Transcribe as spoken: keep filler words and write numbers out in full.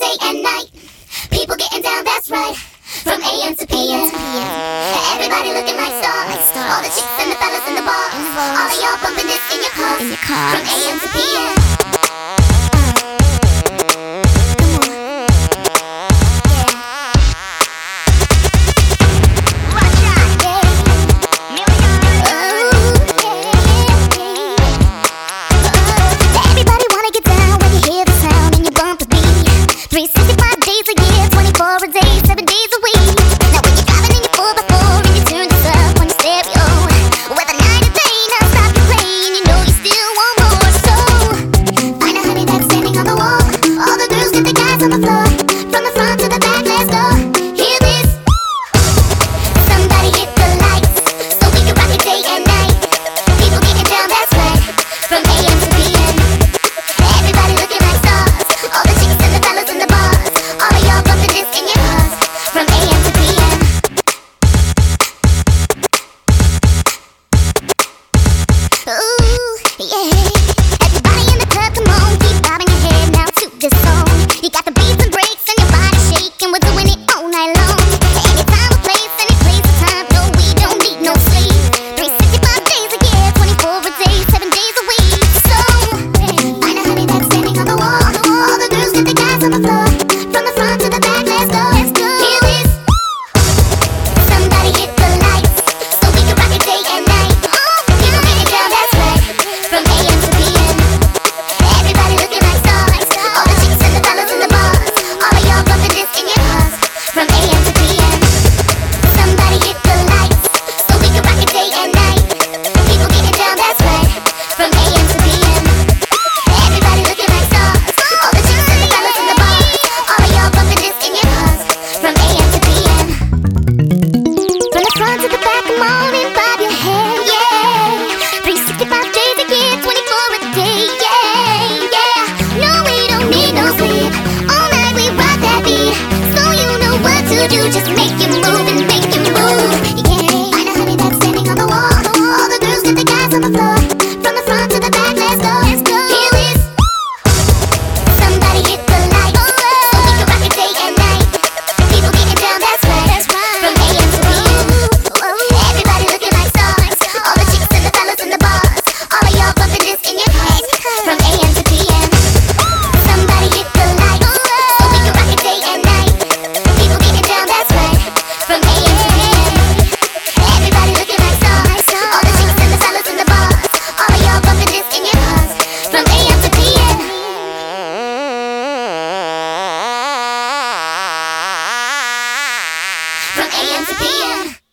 day and night. People getting down, that's right. From A M to P M. Everybody looking like stars. All the chicks and the fellas in the bars. All of y'all bumping this in your cars. From A M to P M. On the floor, from the front to the back, let's go. Hear this? Somebody hit the lights, so we can rock it day and night. People getting down, that's right. From A M to P M. Everybody looking like stars. All the chicks and the fellas in the bars. All of y'all bumping this in your cars. From A M to P M. Ooh, yeah. Everybody in the club, come on, keep bobbing your head now to this song. You got the beats and breaks and your body shaking. We're doing it all night long. Anytime, a place, any place, a time. No, we don't need no sleep. three sixty-five days a year, twenty-four a day, seven days a week. So, find a honey that's standing on the wall. All the girls get the guys on the floor. From the front to the back, let's go. Let's go. Hear this? Somebody hit the lights, so we can rock it day and night. People getting down, that's right. From A M to P M. Everybody looking like stars. All the chicks and the fellas in the bars. All of y'all bumping this in your cars. From A M to P M. Somebody hit the lights, so we can rock it day and night. People getting down, that's right. From A M to P M. Everybody looking like stars. All the chicks and the fellas in the bars. All of y'all bumping this in your cars. From A M to P M. From the front to the back, come on and bob your head, yeah. three sixty-five days a year, twenty-four a day, yeah, yeah. No, we don't need no sleep. All night we rock that beat. So you know what to do, just make it move and make it move, yeah. Find a honey that's standing on the wall. All the girls get the guys on the floor. From the front to the back, let's go. Let's go. Hear this? Somebody hit the lights, so we can rock it day and night. People getting down, that's right. From A M to P M. Everybody looking like stars. All the chicks and the fellas in the bars. All of y'all bumping this in your cars. From A M to P M. Somebody hit the lights, so we can rock it day and night. People getting down, that's right. From A M to P M. Everybody looking like stars. All the chicks and the fellas in the bars. All of y'all bumping this in your cars. From A M to P M. From A M to P M.